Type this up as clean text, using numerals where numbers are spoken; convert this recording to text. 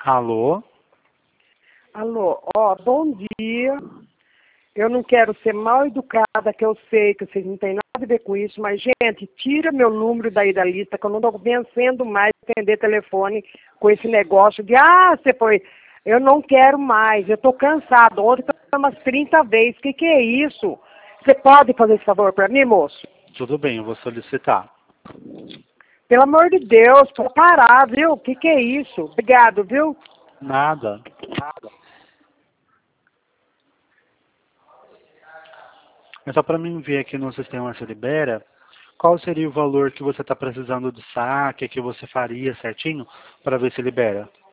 Alô? Alô, bom dia. Eu não quero ser mal educada, que eu sei que vocês não têm nada a ver com isso, mas, gente, tira meu número daí da lista, que eu não estou vencendo mais atender telefone com esse negócio de, você foi. Eu não quero mais, eu estou cansada. Ontem eu umas 30 vezes. Que é isso? Você pode fazer esse favor para mim, moço? Tudo bem, eu vou solicitar. Pelo amor de Deus, para parar, viu? Que é isso? Obrigado, viu? Nada. É só para mim ver aqui no sistema se libera. Qual seria o valor que você está precisando de saque, que você faria certinho, para ver se libera?